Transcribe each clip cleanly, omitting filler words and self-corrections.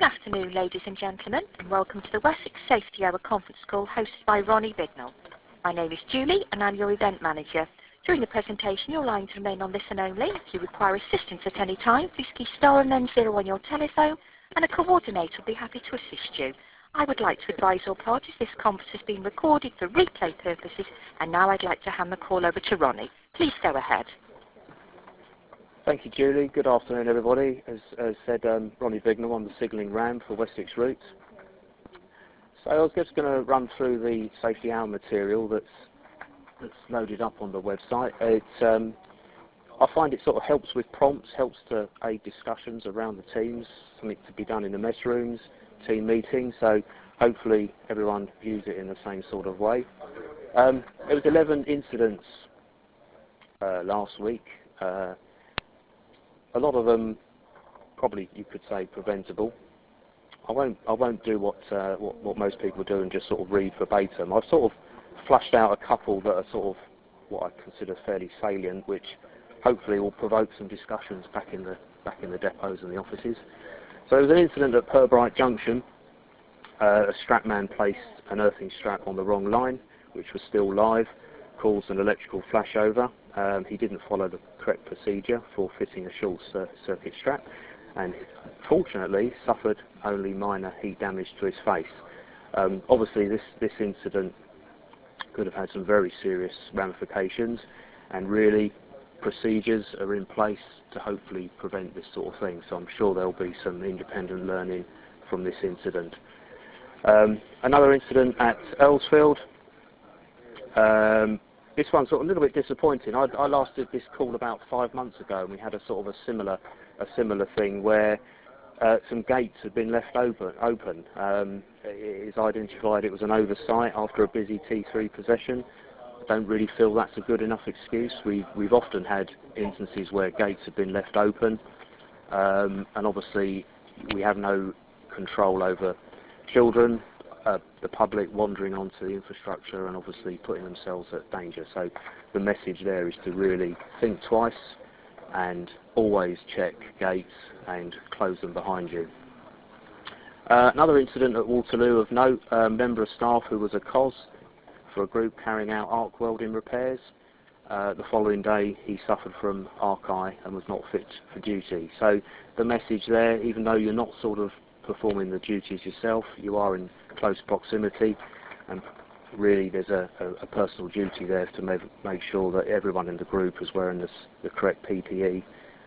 afternoon, ladies and gentlemen, and welcome to the Wessex Safety Hour conference call hosted by Ronnie Bignell. My name is Julie, and I'm your event manager. During the presentation, your lines remain on listen only. If you require assistance at any time, please key star and then 0 on your telephone, and a coordinator will be happy to assist you. I would like to advise all parties this conference is being recorded for replay purposes, and now I'd like to hand the call over to Ronnie. Please go ahead. Thank you, Julie. Good afternoon, everybody. As said, Ronnie Bignell, I'm the signalling ram for Wessex Routes. So I was just going to run through the safety hour material that's loaded up on the website. I find it sort of helps with prompts, helps to aid discussions around the teams, something to be done in the mess rooms, team meetings. So hopefully everyone views it in the same sort of way. There was 11 incidents last week. A lot of them, probably you could say, preventable. I won't do what most people do and just sort of read verbatim. I've sort of flushed out a couple that are sort of what I consider fairly salient, which hopefully will provoke some discussions back in the depots and the offices. So there was an incident at Purbright Junction. A strapman placed an earthing strap on the wrong line, which was still live, caused an electrical flashover. He didn't follow the correct procedure for fitting a short circuit strap, and fortunately suffered only minor heat damage to his face. Obviously this incident could have had some very serious ramifications, and really procedures are in place to hopefully prevent this sort of thing. So I'm sure there'll be some independent learning from this incident. Another incident at Earlsfield. This one's sort of a little bit disappointing. I last did this call about 5 months ago, and we had a sort of a similar thing where some gates had been left open. It is identified it was an oversight after a busy T3 possession. I don't really feel that's a good enough excuse. We've often had instances where gates have been left open, and obviously we have no control over children, the public wandering onto the infrastructure and obviously putting themselves at danger. So the message there is to really think twice and always check gates and close them behind you. Another incident at Waterloo of note, a member of staff who was a COS for a group carrying out arc welding repairs. The following day he suffered from arc eye and was not fit for duty. So the message there, even though you're not sort of performing the duties yourself, you are in close proximity, and really there's a personal duty there to make sure that everyone in the group is wearing the correct PPE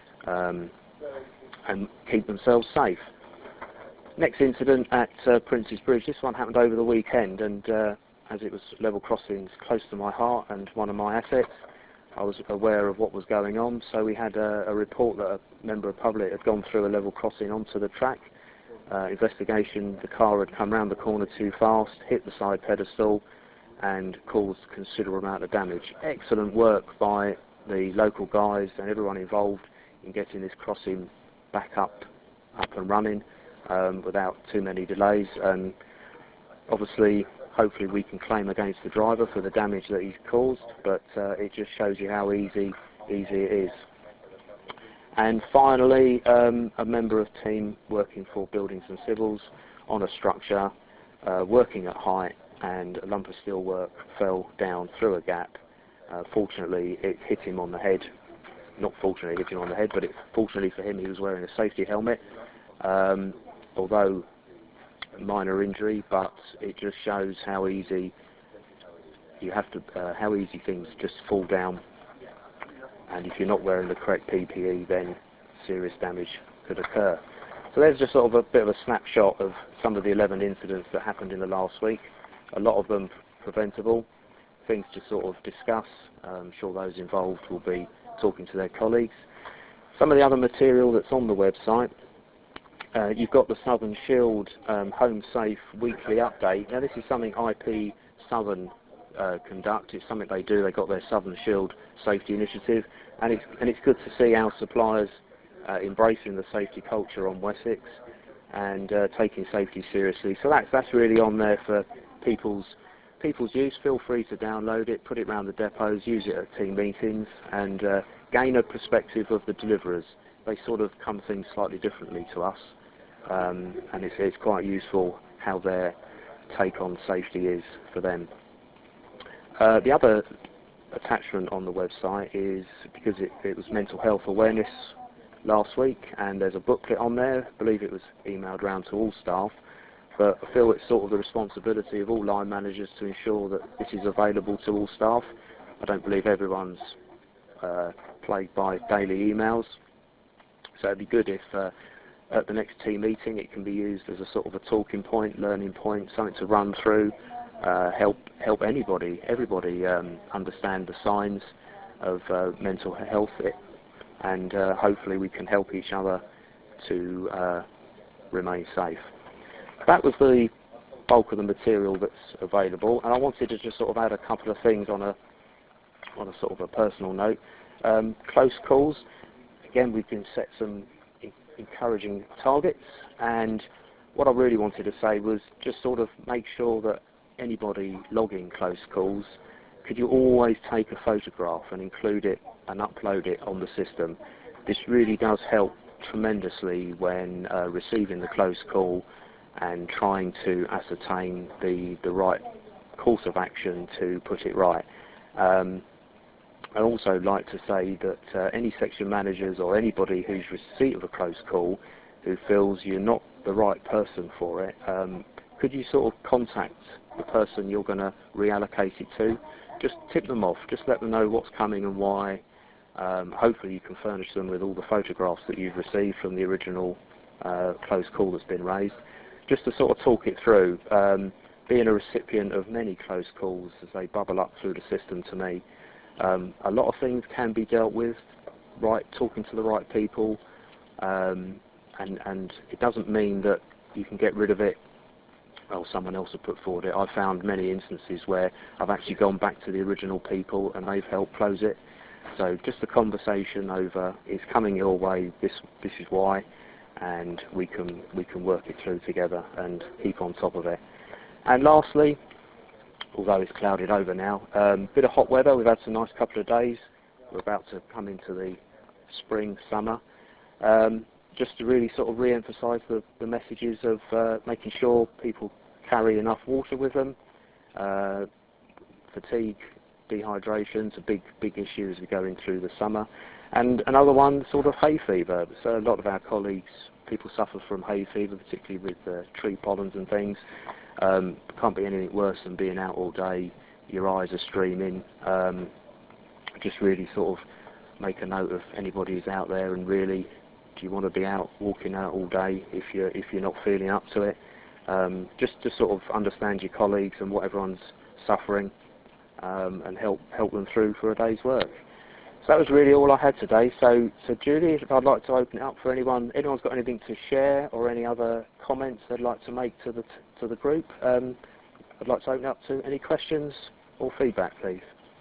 and keep themselves safe. Next incident at Prince's Bridge. This one happened over the weekend, and as it was level crossings close to my heart and one of my assets, I was aware of what was going on. So we had a report that a member of the public had gone through a level crossing onto the track. Investigation, the car had come round the corner too fast, hit the side pedestal and caused a considerable amount of damage. Excellent work by the local guys and everyone involved in getting this crossing back up and running without too many delays. And obviously, hopefully we can claim against the driver for the damage that he's caused, but it just shows you how easy it is. And finally, a member of team working for Buildings and Civils on a structure, working at height, and a lump of steel work fell down through a gap. Fortunately, it hit him on the head. Not fortunately hit him on the head, but fortunately for him, he was wearing a safety helmet. Although minor injury, but it just shows how easy how easy things just fall down. And if you're not wearing the correct PPE, then serious damage could occur. So there's just sort of a bit of a snapshot of some of the 11 incidents that happened in the last week. A lot of them preventable, things to sort of discuss. I'm sure those involved will be talking to their colleagues. Some of the other material that's on the website, you've got the Southern Shield Home Safe weekly update. Now this is something IP Southern conduct. It's something they do. They've got their Southern Shield Safety Initiative, and it's good to see our suppliers embracing the safety culture on Wessex and taking safety seriously. So that's really on there for people's use. Feel free to download it, put it around the depots, use it at team meetings, and gain a perspective of the deliverers. They sort of come things slightly differently to us. and it's quite useful how their take on safety is for them. The other attachment on the website is, because it was Mental Health Awareness last week, and there's a booklet on there. I believe it was emailed around to all staff, but I feel it's sort of the responsibility of all line managers to ensure that this is available to all staff. I don't believe everyone's plagued by daily emails, so it'd be good if at the next team meeting it can be used as a sort of a talking point, learning point, something to run through, help everybody understand the signs of mental health, and hopefully we can help each other to remain safe. That was the bulk of the material that's available, and I wanted to just sort of add a couple of things on a sort of a personal note. Close calls, again, we've been set some encouraging targets, and what I really wanted to say was just sort of make sure that anybody logging close calls, could you always take a photograph and include it and upload it on the system. This really does help tremendously when receiving the close call and trying to ascertain the right course of action to put it right. I'd also like to say that any section managers or anybody who's receipt of a close call who feels you're not the right person for it, could you sort of contact the person you're going to reallocate it to? Just tip them off, just let them know what's coming and why. Hopefully you can furnish them with all the photographs that you've received from the original close call that's been raised, just to sort of talk it through. Being a recipient of many close calls as they bubble up through the system to me, a lot of things can be dealt with, talking to the right people, and it doesn't mean that you can get rid of it. Well, someone else will put forward it. I've found many instances where I've actually gone back to the original people and they've helped close it. So just a conversation over, it's coming your way, this is why, and we can work it through together and keep on top of it. And lastly, although it's clouded over now, bit of hot weather. We've had some nice couple of days. We're about to come into the spring, summer. Just to really sort of re-emphasise the messages of making sure people carry enough water with them. Fatigue, dehydration is a big issue as we go in through the summer. And another one, sort of hay fever. So a lot of our colleagues, people suffer from hay fever, particularly with tree pollens and things. Can't be anything worse than being out all day, your eyes are streaming. Just really sort of make a note of anybody who's out there, and really, do you want to be out, walking out all day if you're not feeling up to it? Just to sort of understand your colleagues and what everyone's suffering, and help them through for a day's work. So that was really all I had today. So Julie, I'd like to open it up for anyone. Anyone's got anything to share or any other comments they'd like to make to the group? I'd like to open up to any questions or feedback, please.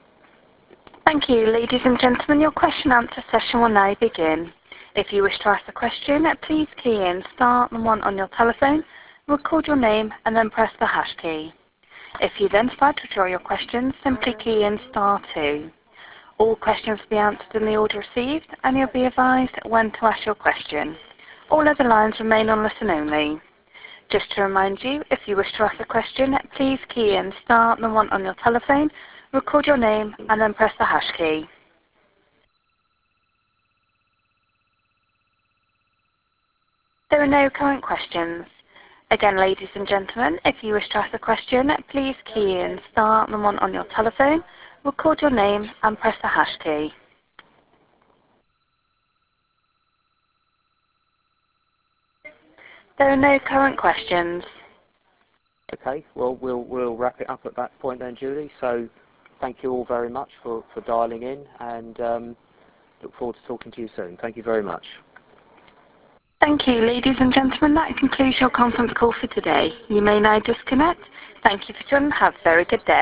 Thank you, ladies and gentlemen. Your question and answer session will now begin. If you wish to ask a question, please key in star and 1 on your telephone, record your name, and then press the hash key. If you then decide to withdraw your question, simply key in star 2. All questions will be answered in the order received, and you'll be advised when to ask your question. All other lines remain on listen only. Just to remind you, if you wish to ask a question, please key in star and 1 on your telephone, record your name, and then press the hash key. There are no current questions. Again, ladies and gentlemen, if you wish to ask a question, please key in star and 1 on your telephone, record your name, and press the hash key. There are no current questions. Okay, well, we'll wrap it up at that point then, Julie. So thank you all very much for dialing in, and look forward to talking to you soon. Thank you very much. Thank you, ladies and gentlemen. That concludes your conference call for today. You may now disconnect. Thank you for joining. Have a very good day.